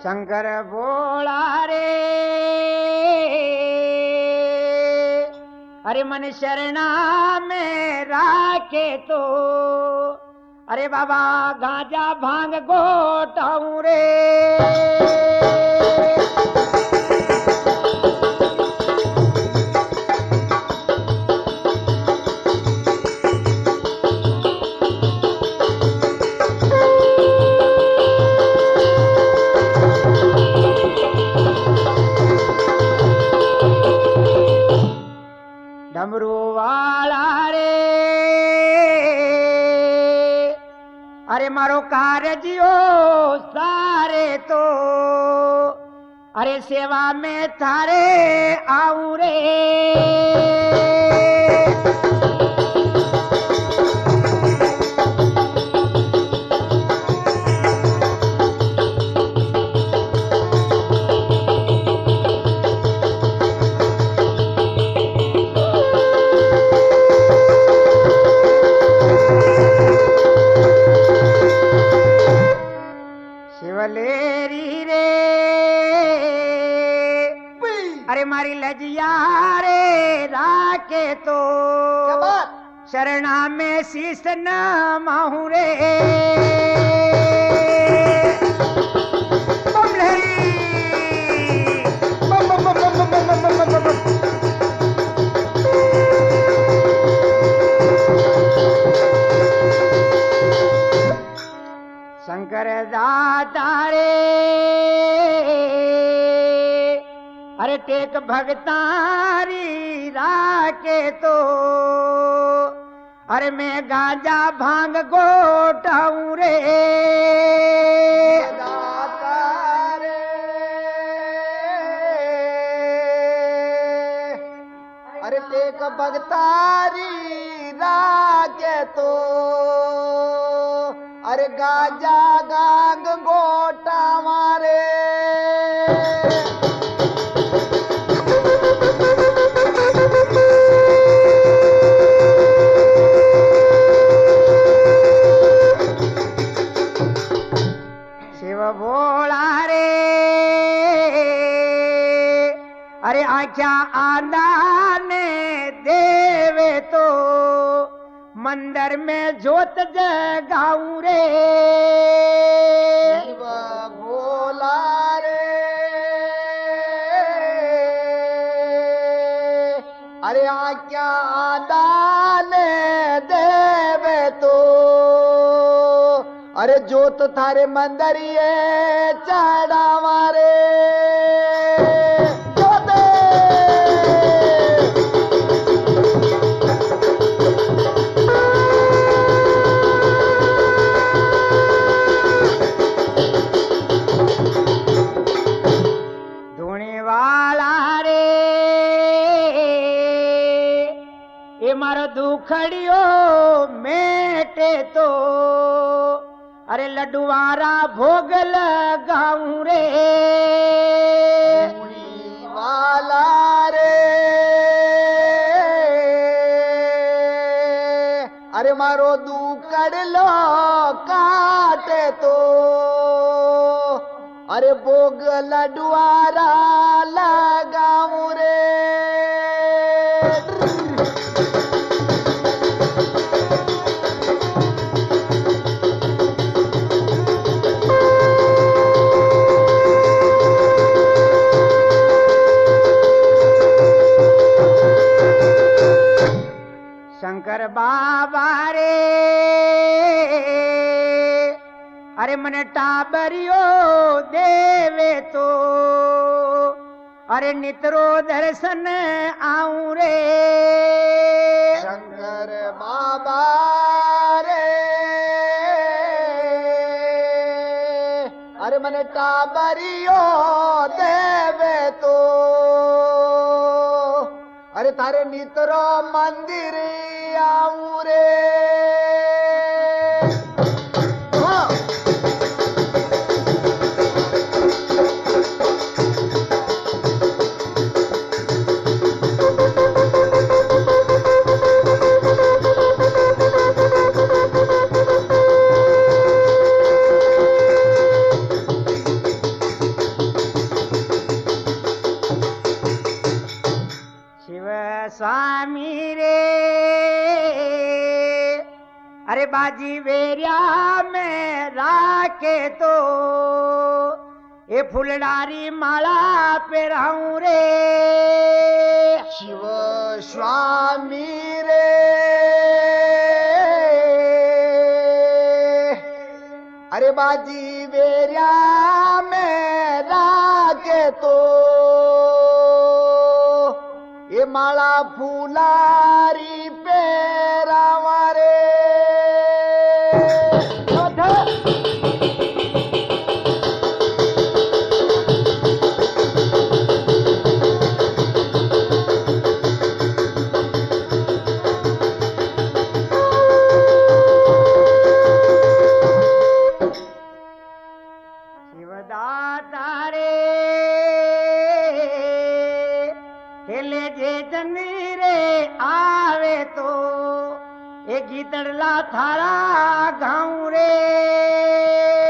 शंकर बोला रे अरे मन शरणा में राखे तो अरे बाबा गांजा भांग गोटाऊं रे डमरू वाला रे अरे मारो कार्य जियो सारे तो अरे सेवा में थारे आऊं रे शिवलेरी रे अरे मारी लजिया रे राके तो शरणा में शीस न माहू रे बम लहरी बम बम बम बम बम बम बम बम बम शंकर दाता रे अरे टेक भगतारी राके तो अरे मैं गांजा भांग गोटाऊं रे दाता रे अरे टेक भगतारी राके तो अरे गाजा गांग गोटा मारे शिव भोला रे अरे आख्या आंदा ने देवे तो मंदिर में जोत जगाऊं रे शिव भोला रे अरे आज्ञा दान देवे तो अरे जोत थारे मंदिर ये चढ़ावा रे मारो दुखड़ियो मेटे तो अरे लड्डुवारा भोग लगाऊं रे वाला रे अरे मारो दुखड़ लो काटे तो अरे भोग लड्डुवारा लगाऊं रे शंकर बाबा रे अरे मने टाबरियो देवे तो अरे नित्रो दर्शन आऊं रे शंकर बाबा रे अरे मने टाबरियो देवे तो अरे थारे नित्रो मंदिर आऊं रे अरे बाजी वेरिया में राखे तो ये फुलडारी माळा पेराऊ रे शिव स्वामी रे अरे बाजी वेरिया में राखे तो ये माळा फुलारी पेरावा रे शिवदाता रे खेले जे जनी रे आवे तो एक गीतड़ला थारा गाँव रे